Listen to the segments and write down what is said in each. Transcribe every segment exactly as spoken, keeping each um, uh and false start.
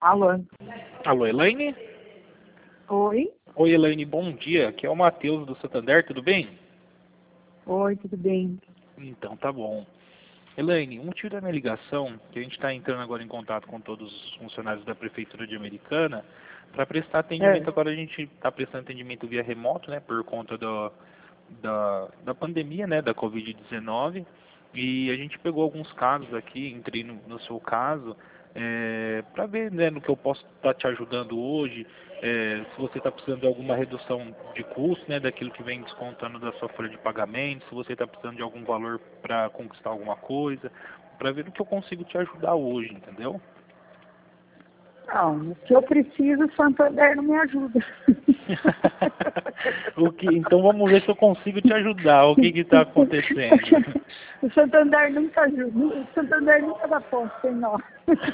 Alô? Alô, Elaine? Oi? Oi, Elaine, bom dia. Aqui é o Matheus do Santander, tudo bem? Oi, tudo bem? Então, tá bom. Elaine, o motivo da minha ligação, que a gente está entrando agora em contato com todos os funcionários da Prefeitura de Americana, para prestar atendimento, É. agora a gente está prestando atendimento via remoto, né, por conta do, da, da pandemia, né, da covid dezenove, e a gente pegou alguns casos aqui, entrei no, no seu caso, é, para ver, né, no que eu posso estar te ajudando hoje, é, se você está precisando de alguma redução de custo, né, daquilo que vem descontando da sua folha de pagamento, se você está precisando de algum valor para conquistar alguma coisa, para ver no que eu consigo te ajudar hoje, entendeu? Não, o que eu preciso, o Santander não me ajuda. O que, então vamos ver se eu consigo te ajudar. O que está acontecendo? O Santander nunca ajuda. O Santander nunca dá ponto sem nós.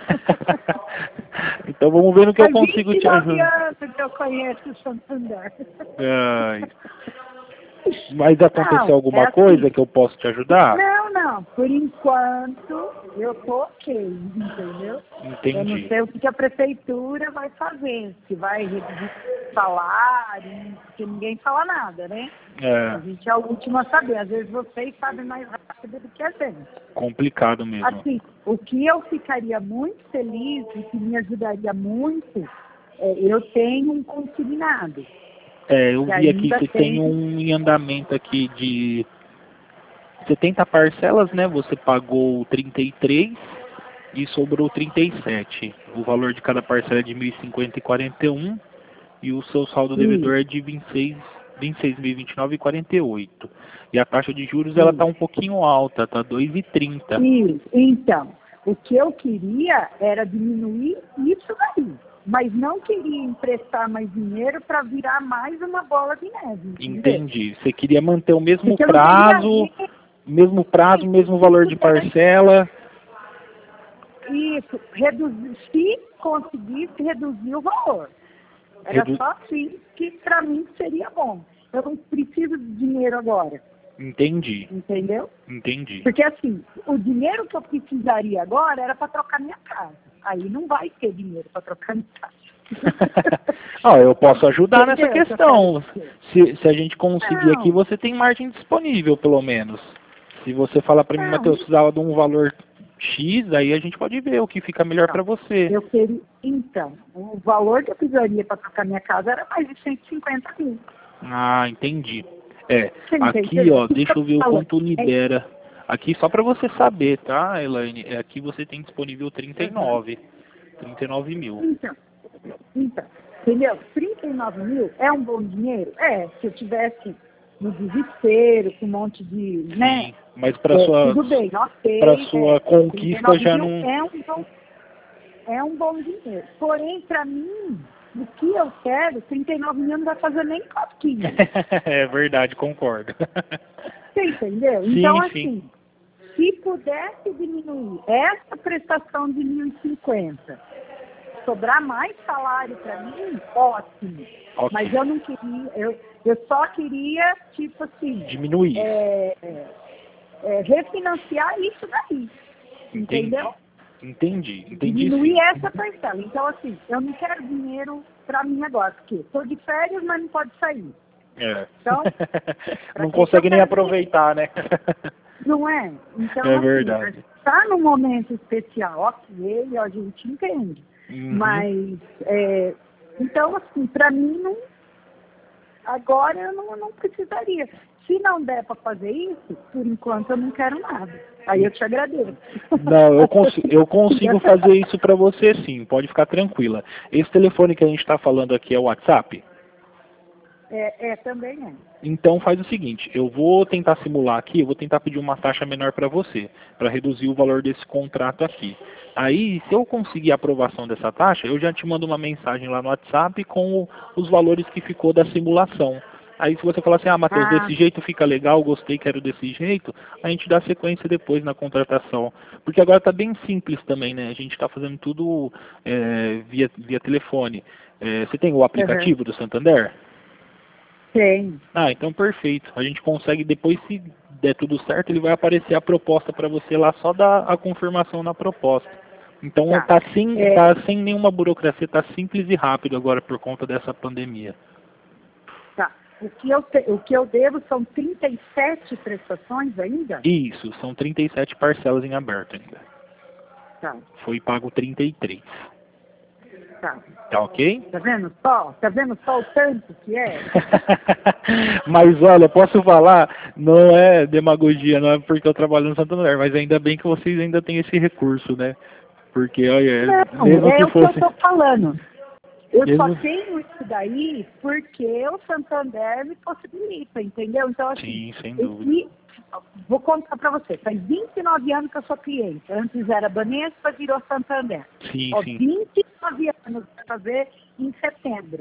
Então vamos ver no que eu consigo te Há vinte e nove ajudar. anos que eu conheço o Santander. Ai. Mas aconteceu Não, alguma é assim. coisa que eu posso te ajudar? Não, não. Por enquanto, eu tô ok, entendeu? Eu não Entendi. sei o que que a prefeitura vai fazer. Se vai reduzir salário, porque ninguém fala nada, né? A É gente é o último a saber. Às vezes vocês sabem mais rápido do que a gente. complicado mesmo. Assim, o que eu ficaria muito feliz e que me ajudaria muito, é, eu tenho um consignado. É, eu que vi aqui ainda que tem um em andamento aqui de setenta parcelas, né? Você pagou trinta e três e sobrou trinta e sete. O valor de cada parcela é de mil e cinquenta e quarenta e um e o seu saldo Isso, devedor é de vinte e seis, vinte e seis mil e vinte e nove e quarenta e oito. E a taxa de juros ela tá isso. um pouquinho alta, tá dois e trinta. Isso. Então, o que eu queria era diminuir isso daí. Mas não queria emprestar mais dinheiro para virar mais uma bola de neve. Entendeu? Entendi. Você queria manter o mesmo Porque eu não queria prazo, ver mesmo prazo, mesmo se valor de pudesse parcela. isso, reduzir, se conseguisse reduzir o valor. Era Redu... só assim que para mim seria bom. Eu não preciso de dinheiro agora, Entendi, entendeu? entendi. Porque assim, o dinheiro que eu precisaria agora era para trocar minha casa. Aí não vai ter dinheiro para trocar minha casa. Ah, eu posso ajudar nessa Entendeu o que eu questão. quero dizer? Se, se a gente conseguir aqui, Não, você tem margem disponível, pelo menos. Se você falar para mim, não, Matheus, precisava de um valor X, aí a gente pode ver o que fica melhor para não. você. Eu queria, então, o valor que eu precisaria para trocar minha casa era mais de cento e cinquenta mil. Ah, entendi. É, Você aqui, entendeu? ó, Isso que deixa eu eu ver tô o falando. quanto É, libera. Aqui, só para você saber, tá, Elaine? É, aqui você tem disponível trinta e aham. nove. trinta e nove mil. Então, então, entendeu? trinta e nove mil é um bom dinheiro? É, se eu tivesse no desespero, com um monte de, né? Sim, mas para É, sua, tudo bem, para ok, sua é, conquista trinta e nove já mil não... é um bom, é um bom dinheiro. Porém, para mim, o que eu quero, trinta e nove mil não vai fazer nem cosquinha. É verdade, concordo. Você entendeu? Sim, Então, sim. assim, se pudesse diminuir essa prestação de mil e cinquenta, sobrar mais salário para mim, ótimo. Ok. Mas eu não queria, eu, eu só queria, tipo assim, Diminuir. é, é, é, refinanciar isso daí. Entendi. Entendeu? Entendi. Entendi Diminuir sim. essa parcela. Então, assim, eu não quero dinheiro para mim agora, porque estou de férias, mas não pode sair. É. Então, pra Não que que eu consegue nem quero dinheiro? aproveitar, né? Não é? Então, É assim, verdade. está num momento especial, ok, a gente entende. Uhum. Mas, é, então, assim, para mim, não, agora eu não, não precisaria. Se não der para fazer isso, por enquanto eu não quero nada. Aí eu te agradeço. Não, eu, cons eu consigo fazer isso para você sim, pode ficar tranquila. Esse telefone que a gente está falando aqui é o WhatsApp? É, é, também é. Então faz o seguinte, eu vou tentar simular aqui, eu vou tentar pedir uma taxa menor para você, para reduzir o valor desse contrato aqui. Aí, se eu conseguir a aprovação dessa taxa, eu já te mando uma mensagem lá no WhatsApp com o, os valores que ficou da simulação. Aí se você falar assim, ah, Matheus, Ah, desse jeito fica legal, gostei, quero desse jeito, a gente dá sequência depois na contratação. Porque agora está bem simples também, né? A gente está fazendo tudo é, via, via telefone. É, você tem o uhum. aplicativo do Santander? Tem. Ah, então perfeito. A gente consegue, depois se der tudo certo, ele vai aparecer a proposta para você lá, só dar a confirmação na proposta. Então Tá. tá sem, É. tá sem nenhuma burocracia, tá simples e rápido agora por conta dessa pandemia. Tá. O que eu, te, o que eu devo são trinta e sete prestações ainda? Isso, são trinta e sete parcelas em aberto ainda. Tá. Foi pago trinta e três. Tá. Tá ok? Tá vendo só? Tá vendo só o tanto que é? Mas olha, posso falar, não é demagogia, não é porque eu trabalho no Santander, mas ainda bem que vocês ainda têm esse recurso, né? Porque, olha, Não, mesmo é que o fosse... que eu tô falando. Eu mesmo... só tenho isso daí porque o Santander me possibilita, entendeu? Então, assim, Sim, sem dúvida. esse, vou contar para você, faz vinte e nove anos que eu sou cliente. Antes era Banespa, virou Santander. Sim, Ó, sim. vinte e nove anos para fazer em setembro.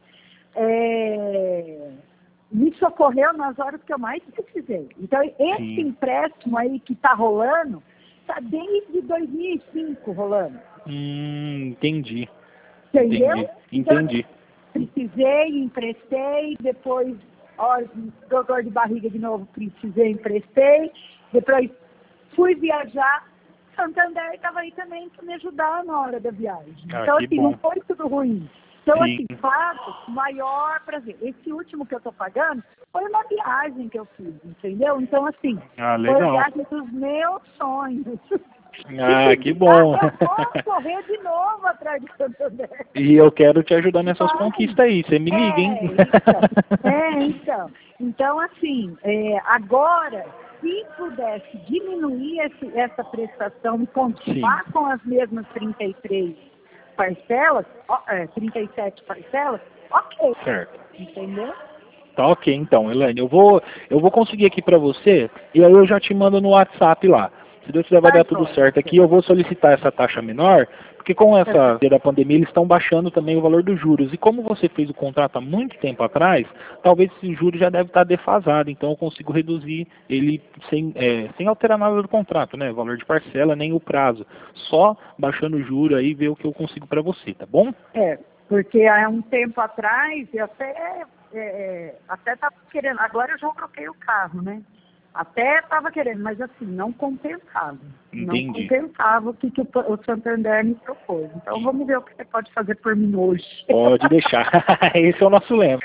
É, me socorreu nas horas que eu mais precisei. Então, esse Sim. empréstimo aí que está rolando, está desde dois mil e cinco rolando. Hum, entendi. Entendeu? Entendi. Então, Entendi. precisei, emprestei, depois, ó, dor de barriga de novo, precisei, emprestei, depois fui viajar, Santander estava aí também para me ajudar na hora da viagem. Ah, Então, que assim, bom. não foi tudo ruim. Então, Sim. assim, pago o maior prazer. Esse último que eu estou pagando foi uma viagem que eu fiz, entendeu? Então, assim, Ah, foi a legal. viagem dos meus sonhos. Ah, que bom. Eu vou correr de novo atrás de Santander. E eu quero te ajudar nessas Vai. conquistas aí. Você me liga, hein? É, então. É, então. Então, assim, é, agora, se pudesse diminuir esse, essa prestação e continuar Sim. com as mesmas trinta e três parcelas, ó, é, trinta e sete parcelas, ok. Certo. Entendeu? Tá ok, então, Elaine. Eu vou, eu vou conseguir aqui pra você e aí eu já te mando no WhatsApp lá. Se Deus quiser vai Tá dar tudo jóia, certo aqui. Eu vou solicitar essa taxa menor, porque com essa da pandemia eles estão baixando também o valor dos juros. E como você fez o contrato há muito tempo atrás, talvez esse juro já deve estar defasado. Então eu consigo reduzir ele sem, é, sem alterar nada do contrato, né? O valor de parcela, nem o prazo. Só baixando o juro aí, ver o que eu consigo pra você, tá bom? É, porque há um tempo atrás eu até é, até estava querendo, agora eu já troquei o carro, né? Até estava querendo, mas assim, não compensava. Entendi. Não compensava o que, que o, o Santander me propôs. Então vamos ver o que você pode fazer por mim hoje. Pode deixar. Esse é o nosso lema.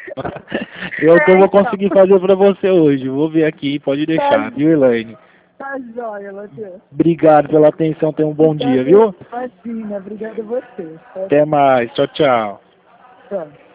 É o que eu vou conseguir fazer pra você hoje. Vou ver aqui, pode deixar, viu, Elaine? Tá jóia, Matheus. Obrigado pela atenção, tenha um bom dia, viu? Imagina, obrigada a você. Até mais, tchau, tchau. Tchau.